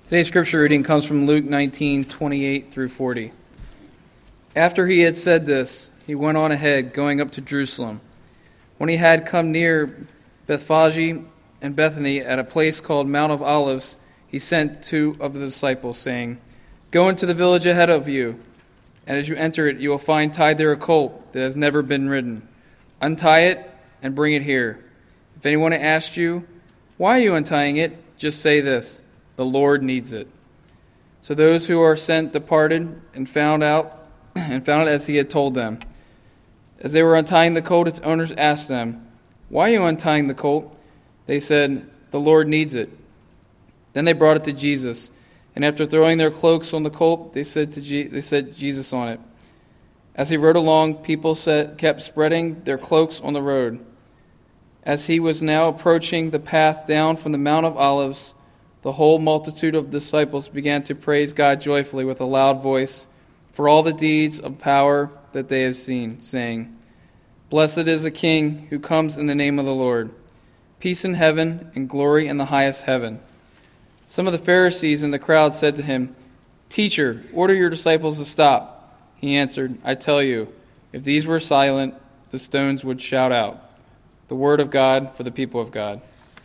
Today's scripture reading comes from Luke 19:28 through 40. After he had said this, he went on ahead, going up to Jerusalem. When he had come near Bethphage and Bethany at a place called Mount of Olives, he sent two of the disciples, saying, "Go into the village ahead of you, and as you enter it, you will find tied there a colt that has never been ridden. Untie it and bring it here. If anyone asks you, 'Why are you untying it?' just say this, 'The Lord needs it.'" So those who are sent departed and found it as he had told them. As they were untying the colt, its owners asked them, "Why are you untying the colt?" They said, "The Lord needs it." Then they brought it to Jesus, and after throwing their cloaks on the colt, they set Jesus on it. As he rode along, people kept spreading their cloaks on the road. As he was now approaching the path down from the Mount of Olives, the whole multitude of disciples began to praise God joyfully with a loud voice for all the deeds of power that they have seen, saying, "Blessed is the King who comes in the name of the Lord. Peace in heaven and glory in the highest heaven." Some of the Pharisees in the crowd said to him, "Teacher, order your disciples to stop." He answered, "I tell you, if these were silent, the stones would shout out." The word of God for the people of God.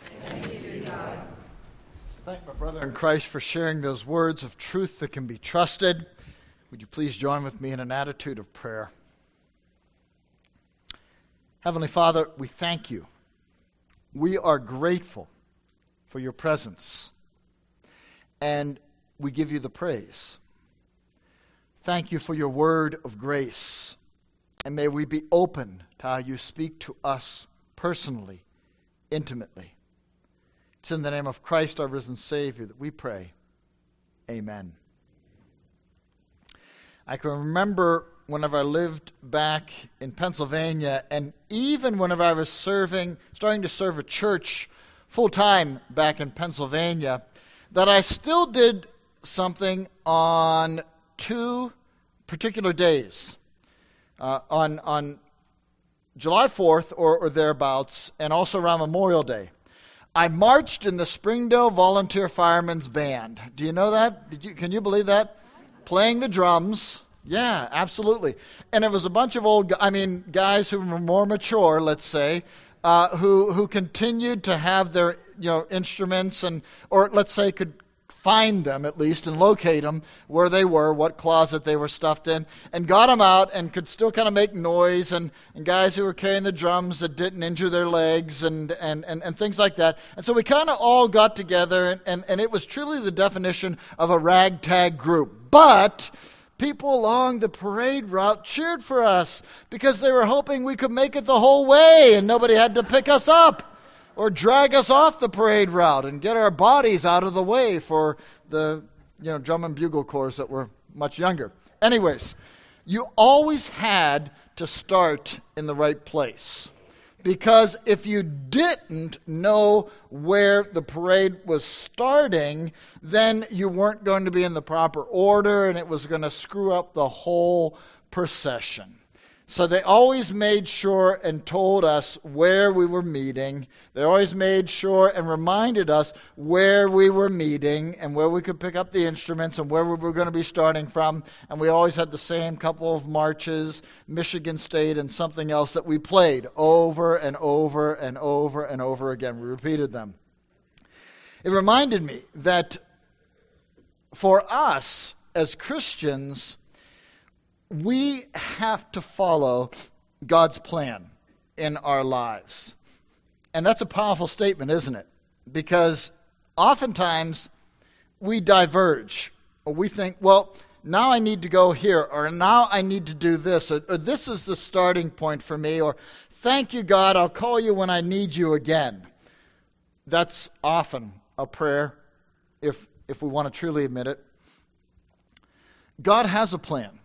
Thank my brother in Christ for sharing those words of truth that can be trusted. Would you please join with me in an attitude of prayer? Heavenly Father, we thank you. We are grateful for your presence, and we give you the praise. Thank you for your word of grace, and may we be open to how you speak to us personally, intimately. It's in the name of Christ, our risen Savior, that we pray. Amen. I can remember whenever I lived back in Pennsylvania, and even whenever I was starting to serve a church full-time back in Pennsylvania, that I still did something on two particular days. On July 4th or thereabouts, and also around Memorial Day. I marched in the Springdale Volunteer Firemen's Band. Do you know that? Can you believe that? Playing the drums. Yeah, absolutely. And it was a bunch of guys who were more mature, let's say, who continued to have their instruments or let's say could find them at least and locate them where they were, what closet they were stuffed in, and got them out and could still kind of make noise, and guys who were carrying the drums that didn't injure their legs and things like that. And so we kind of all got together, and it was truly the definition of a ragtag group. But people along the parade route cheered for us because they were hoping we could make it the whole way and nobody had to pick us up or drag us off the parade route and get our bodies out of the way for the drum and bugle corps that were much younger. Anyways, you always had to start in the right place, because if you didn't know where the parade was starting, then you weren't going to be in the proper order, and it was going to screw up the whole procession. So they always made sure and told us where we were meeting. They always made sure and reminded us where we were meeting and where we could pick up the instruments and where we were going to be starting from. And we always had the same couple of marches, Michigan State and something else that we played over and over and over and over again. We repeated them. It reminded me that for us as Christians, we have to follow God's plan in our lives. And that's a powerful statement, isn't it? Because oftentimes we diverge, or we think, well, now I need to go here, or now I need to do this, or this is the starting point for me, or thank you, God, I'll call you when I need you again. That's often a prayer, if we want to truly admit it. God has a plan.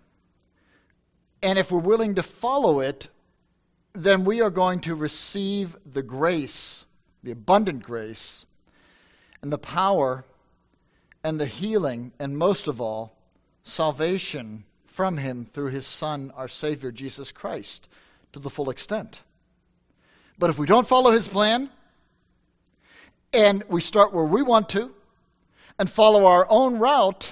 And if we're willing to follow it, then we are going to receive the grace, the abundant grace, and the power, and the healing, and most of all, salvation from Him through His Son, our Savior, Jesus Christ, to the full extent. But if we don't follow His plan, and we start where we want to, and follow our own route,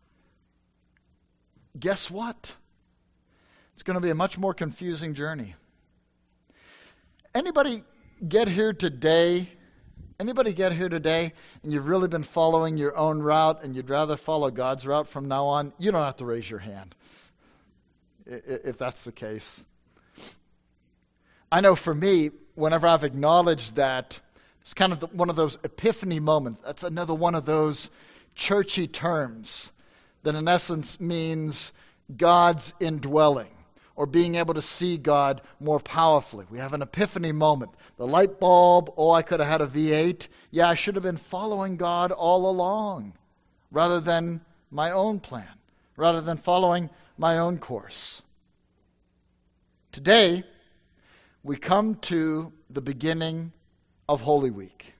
guess what? It's going to be a much more confusing journey. Anybody get here today and you've really been following your own route and you'd rather follow God's route from now on? You don't have to raise your hand if that's the case. I know for me, whenever I've acknowledged that, it's kind of one of those epiphany moments. That's another one of those churchy terms that in essence means God's indwelling, or being able to see God more powerfully. We have an epiphany moment. The light bulb, I could have had a V8. Yeah, I should have been following God all along, rather than my own plan, rather than following my own course. Today, we come to the beginning of Holy Week.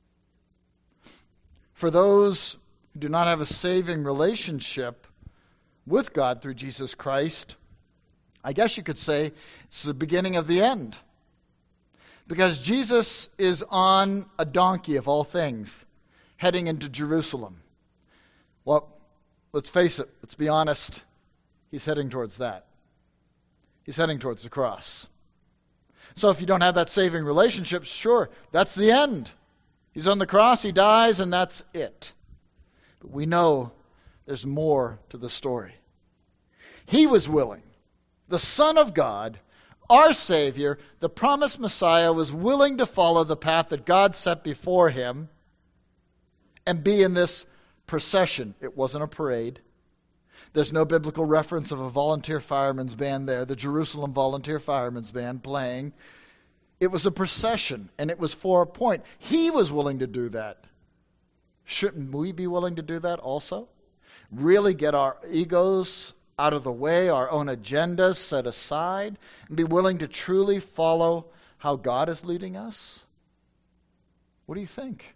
For those who do not have a saving relationship with God through Jesus Christ, I guess you could say it's the beginning of the end. Because Jesus is on a donkey of all things, heading into Jerusalem. Well, let's face it, let's be honest, he's heading towards that. He's heading towards the cross. So if you don't have that saving relationship, sure, that's the end. He's on the cross, he dies, and that's it. But we know there's more to the story. He was willing. The Son of God, our Savior, the promised Messiah, was willing to follow the path that God set before him and be in this procession. It wasn't a parade. There's no biblical reference of a volunteer fireman's band there, the Jerusalem Volunteer Firemen's Band playing. It was a procession, and it was for a point. He was willing to do that. Shouldn't we be willing to do that also? Really get our egos out of the way, our own agendas set aside, and be willing to truly follow how God is leading us? What do you think?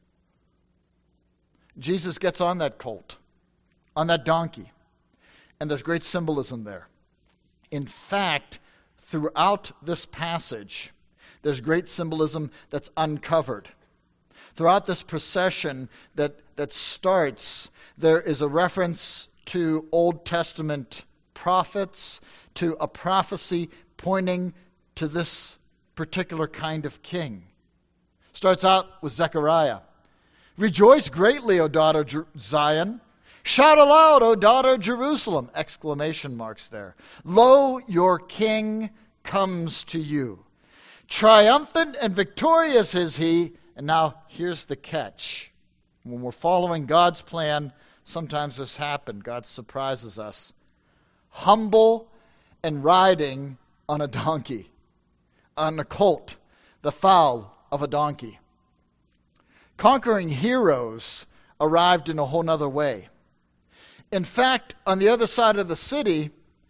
Jesus gets on that colt, on that donkey, and there's great symbolism there. In fact, throughout this passage, there's great symbolism that's uncovered. Throughout this procession that starts, there is a reference to Old Testament prophets, to a prophecy pointing to this particular kind of king. Starts out with Zechariah. Rejoice greatly, O daughter Zion. Shout aloud, O daughter Jerusalem! Exclamation marks there. Lo, your king comes to you. Triumphant and victorious is he. And now here's the catch. When we're following God's plan, sometimes this happens. God surprises us. Humble and riding on a donkey, on a colt, the foal of a donkey. Conquering heroes arrived in a whole nother way. In fact, on the other side of the city,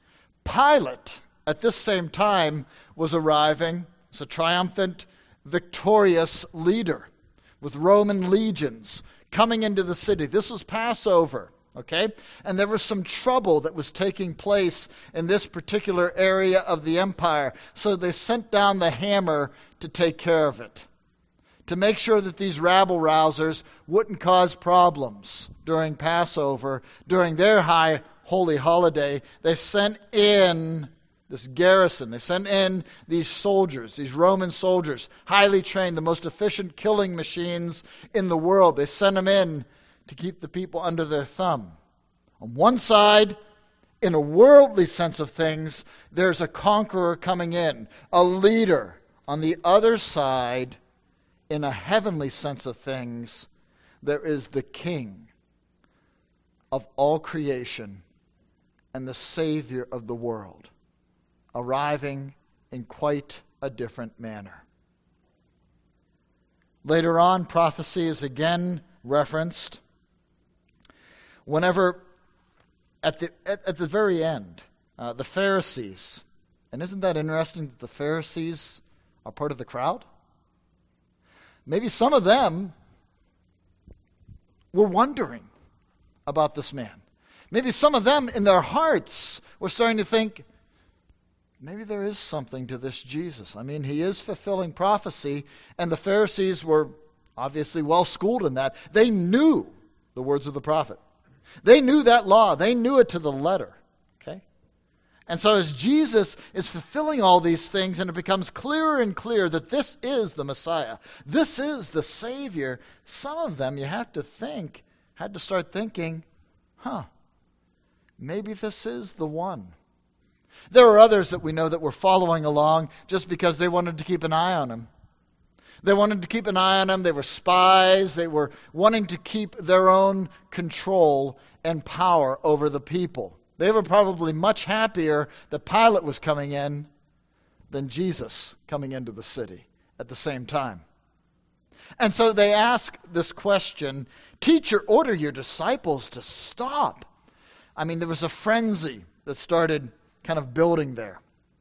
Pilate, at this same time, was arriving as a triumphant, victorious leader with Roman legions coming into the city. This was Passover, okay? And there was some trouble that was taking place in this particular area of the empire. So they sent down the hammer to take care of it, to make sure that these rabble-rousers wouldn't cause problems during Passover, during their high holy holiday. They sent in this garrison. They sent in these soldiers, these Roman soldiers, highly trained, the most efficient killing machines in the world. They sent them in to keep the people under their thumb. On one side, in a worldly sense of things, there's a conqueror coming in, a leader. On the other side, in a heavenly sense of things, there is the King of all creation and the Savior of the world, arriving in quite a different manner. Later on, prophecy is again referenced. Whenever, at the very end, the Pharisees, and isn't that interesting that the Pharisees are part of the crowd? Maybe some of them were wondering about this man. Maybe some of them in their hearts were starting to think, maybe there is something to this Jesus. I mean, he is fulfilling prophecy, and the Pharisees were obviously well schooled in that. They knew the words of the prophet. They knew that law. They knew it to the letter. Okay? And so as Jesus is fulfilling all these things, and it becomes clearer and clearer that this is the Messiah, this is the Savior, some of them, you have to think, had to start thinking, maybe this is the one. There were others that we know that were following along just because they wanted to keep an eye on him. They wanted to keep an eye on him. They were spies. They were wanting to keep their own control and power over the people. They were probably much happier that Pilate was coming in than Jesus coming into the city at the same time. And so they ask this question, "Teacher, order your disciples to stop." I mean, there was a frenzy that started kind of building there.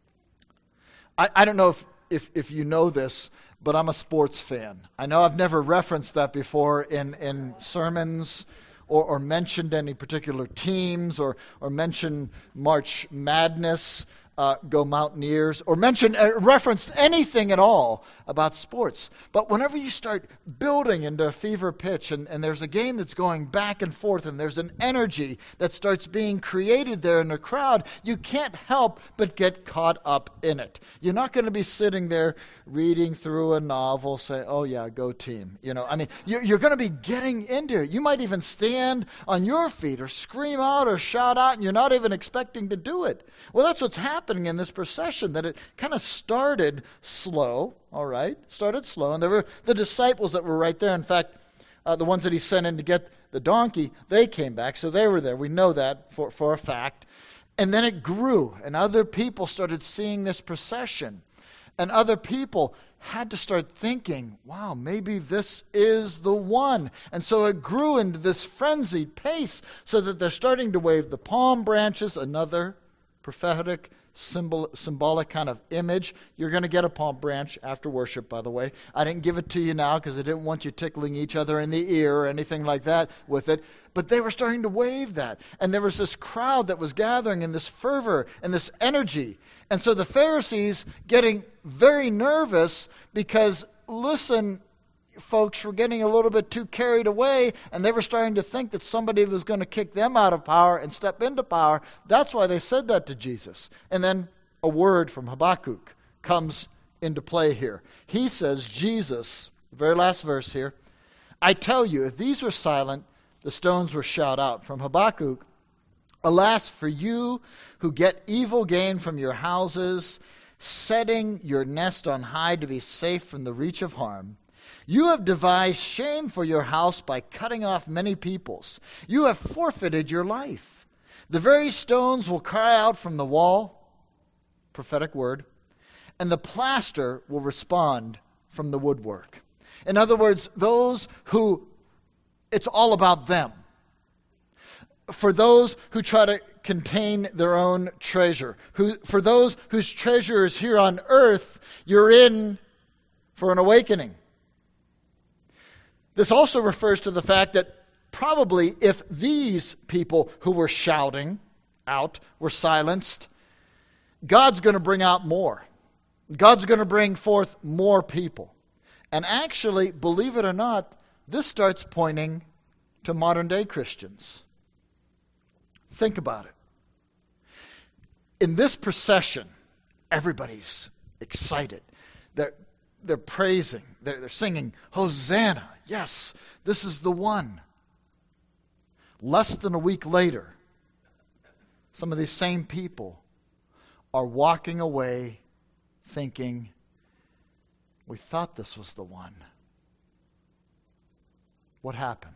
I don't know if you know this, but I'm a sports fan. I know I've never referenced that before in sermons or mentioned any particular teams or mentioned March Madness, Go Mountaineers, or referenced anything at all about sports. But whenever you start building into a fever pitch and there's a game that's going back and forth and there's an energy that starts being created there in the crowd, you can't help but get caught up in it. You're not going to be sitting there reading through a novel saying, "Oh yeah, go team." You're going to be getting into it. You might even stand on your feet or scream out or shout out, and you're not even expecting to do it. Well, that's what's happening in this procession, that it kind of started slow, all right? Started slow, and there were the disciples that were right there. In fact, the ones that he sent in to get the donkey, they came back, so they were there. We know that for a fact. And then it grew, and other people started seeing this procession. And other people had to start thinking, wow, maybe this is the one. And so it grew into this frenzied pace so that they're starting to wave the palm branches, another prophetic, symbolic kind of image. You're going to get a palm branch after worship, by the way. I didn't give it to you now because I didn't want you tickling each other in the ear or anything like that with it. But they were starting to wave that. And there was this crowd that was gathering in this fervor and this energy. And so the Pharisees getting very nervous because, listen, folks were getting a little bit too carried away, and they were starting to think that somebody was going to kick them out of power and step into power. That's why they said that to Jesus. And then a word from Habakkuk comes into play here. He says, Jesus, the very last verse here, "I tell you, if these were silent, the stones would shout out." From Habakkuk, "Alas for you who get evil gain from your houses, setting your nest on high to be safe from the reach of harm. You have devised shame for your house by cutting off many peoples. You have forfeited your life. The very stones will cry out from the wall," prophetic word, "and the plaster will respond from the woodwork." In other words, those who, it's all about them. For those who try to contain their own treasure, for those whose treasure is here on earth, you're in for an awakening. This also refers to the fact that probably if these people who were shouting out were silenced, God's going to bring out more. God's going to bring forth more people. And actually, believe it or not, this starts pointing to modern day Christians. Think about it. In this procession, everybody's excited. They're praising. They're singing, "Hosanna." Yes, this is the one. Less than a week later, some of these same people are walking away thinking, "We thought this was the one." What happened?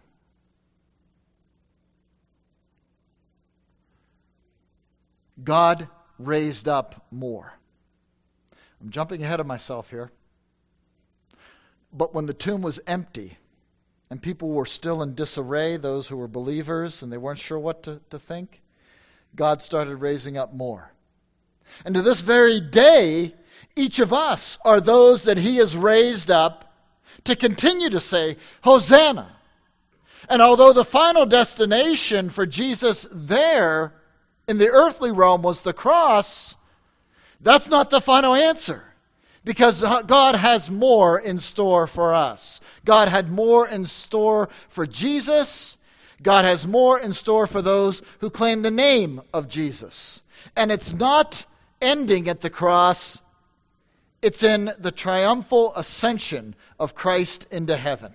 God raised up more. I'm jumping ahead of myself here. But when the tomb was empty and people were still in disarray, those who were believers, and they weren't sure what to think, God started raising up more. And to this very day, each of us are those that He has raised up to continue to say, "Hosanna." And although the final destination for Jesus there in the earthly realm was the cross, that's not the final answer. Because God has more in store for us. God had more in store for Jesus. God has more in store for those who claim the name of Jesus. And it's not ending at the cross. It's in the triumphal ascension of Christ into heaven.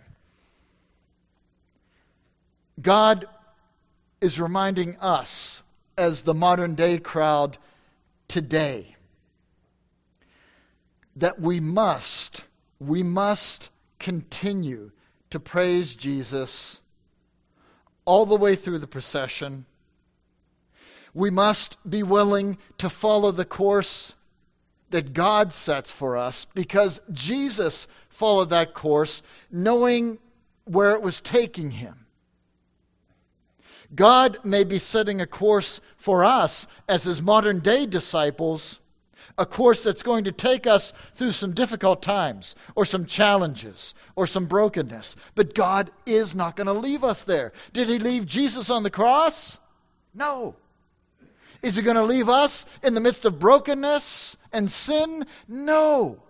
God is reminding us, as the modern day crowd today, that we must continue to praise Jesus all the way through the procession. We must be willing to follow the course that God sets for us, because Jesus followed that course knowing where it was taking him. God may be setting a course for us as his modern day disciples, a course that's going to take us through some difficult times, or some challenges, or some brokenness. But God is not going to leave us there. Did he leave Jesus on the cross? No. Is he going to leave us in the midst of brokenness and sin? No.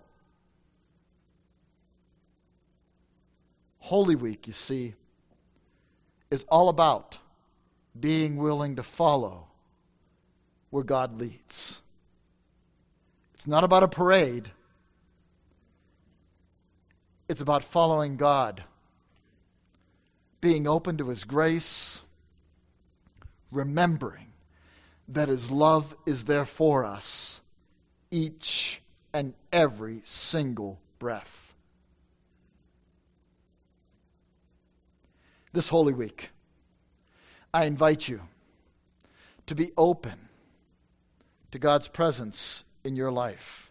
Holy Week, you see, is all about being willing to follow where God leads. It's not about a parade. It's about following God, being open to his grace, remembering that his love is there for us each and every single breath. This Holy Week, I invite you to be open to God's presence in your life.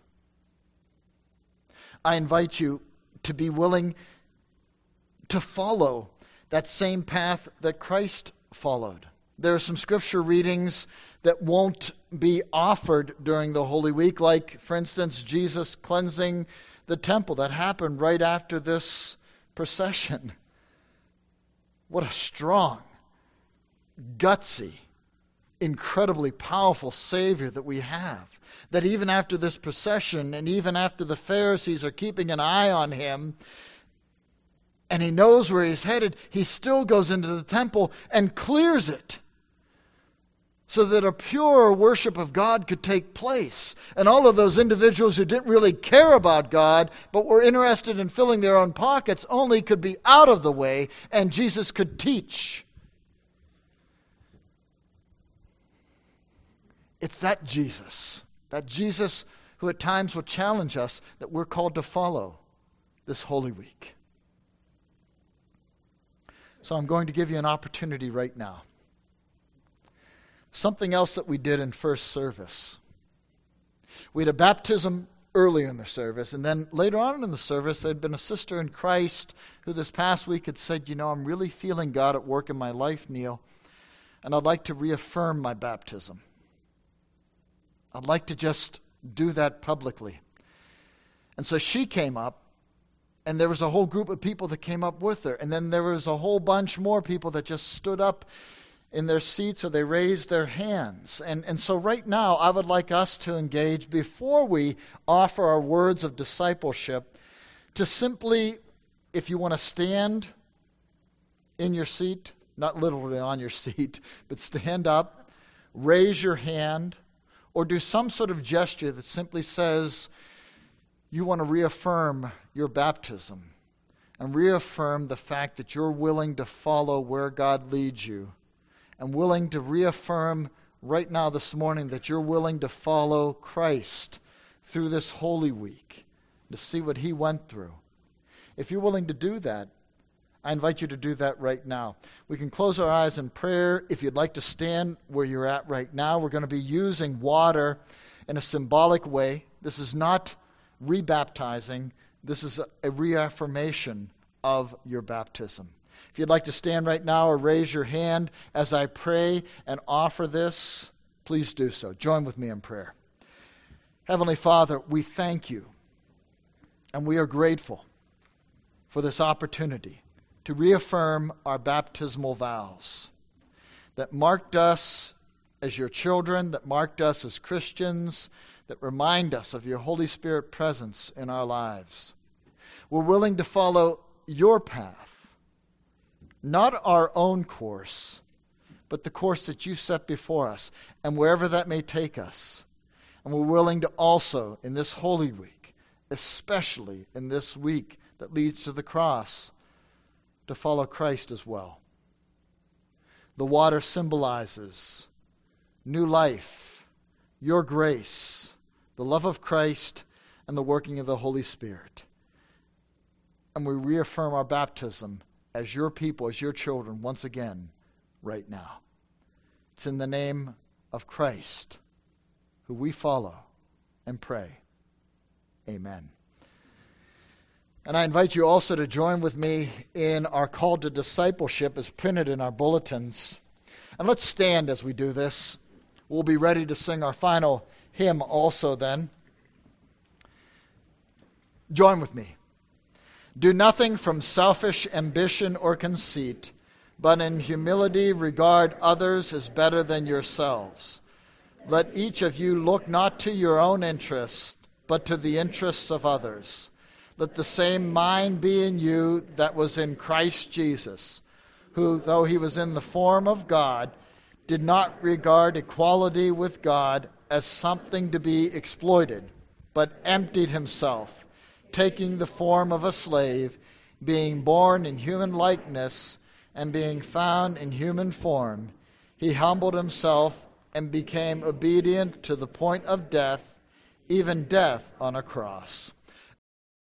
I invite you to be willing to follow that same path that Christ followed. There are some scripture readings that won't be offered during the Holy Week, like, for instance, Jesus cleansing the temple. That happened right after this procession. What a strong, gutsy, incredibly powerful Savior that we have. That even after this procession, and even after the Pharisees are keeping an eye on him, and he knows where he's headed, he still goes into the temple and clears it, so that a pure worship of God could take place. And all of those individuals who didn't really care about God, but were interested in filling their own pockets, only could be out of the way, and Jesus could teach. It's that Jesus who at times will challenge us, that we're called to follow this Holy Week. So I'm going to give you an opportunity right now. Something else that we did in first service. We had a baptism earlier in the service, and then later on in the service, there had been a sister in Christ who this past week had said, I'm really feeling God at work in my life, Neil, and I'd like to reaffirm my baptism. I'd like to just do that publicly. And so she came up, and there was a whole group of people that came up with her, and then there was a whole bunch more people that just stood up in their seats, or they raised their hands. And so right now, I would like us to engage, before we offer our words of discipleship, to simply, if you want to stand in your seat, not literally on your seat, but stand up, raise your hand, or do some sort of gesture that simply says you want to reaffirm your baptism and reaffirm the fact that you're willing to follow where God leads you, and willing to reaffirm right now this morning that you're willing to follow Christ through this Holy Week, to see what he went through. If you're willing to do that, I invite you to do that right now. We can close our eyes in prayer. If you'd like to stand where you're at right now, we're going to be using water in a symbolic way. This is not rebaptizing. This is a reaffirmation of your baptism. If you'd like to stand right now or raise your hand as I pray and offer this, please do so. Join with me in prayer. Heavenly Father, we thank you, and we are grateful for this opportunity to reaffirm our baptismal vows that marked us as your children, that marked us as Christians, that remind us of your Holy Spirit presence in our lives. We're willing to follow your path, not our own course, but the course that you set before us, and wherever that may take us. And we're willing to also, in this Holy Week, especially in this week that leads to the cross, to follow Christ as well. The water symbolizes new life, your grace, the love of Christ, and the working of the Holy Spirit. And we reaffirm our baptism as your people, as your children, once again, right now. It's in the name of Christ, who we follow and pray. Amen. And I invite you also to join with me in our call to discipleship as printed in our bulletins. And let's stand as we do this. We'll be ready to sing our final hymn also then. Join with me. Do nothing from selfish ambition or conceit, but in humility regard others as better than yourselves. Let each of you look not to your own interests, but to the interests of others. Let the same mind be in you that was in Christ Jesus, who, though he was in the form of God, did not regard equality with God as something to be exploited, but emptied himself, taking the form of a slave, being born in human likeness, and being found in human form, he humbled himself and became obedient to the point of death, even death on a cross.